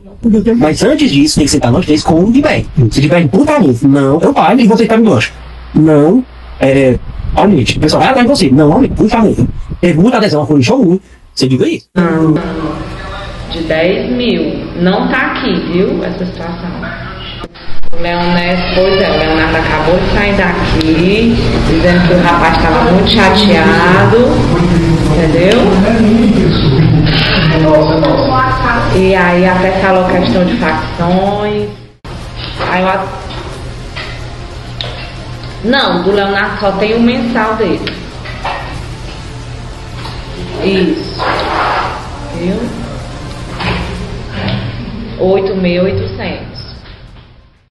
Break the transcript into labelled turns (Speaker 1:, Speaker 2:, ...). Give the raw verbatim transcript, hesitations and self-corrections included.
Speaker 1: Mas antes disso, tem que sentar nós três com o de bem. Se tiver putaria, não, eu paro e vou sentar no lanche. Não, é, aumente. O pessoal vai atrás de você. Não, aumente, por favor. Pergunta, adesão, foi show ruim. Você diga isso.
Speaker 2: De dez mil. Não tá aqui, viu, essa situação. O Leonardo, pois é, o Leonardo acabou de sair daqui, dizendo que o rapaz estava muito chateado, entendeu? E aí até falou questão de facções. Aí eu... Não, do Leonardo só tem o mensal dele. Isso. Viu? oito mil e oitocentos.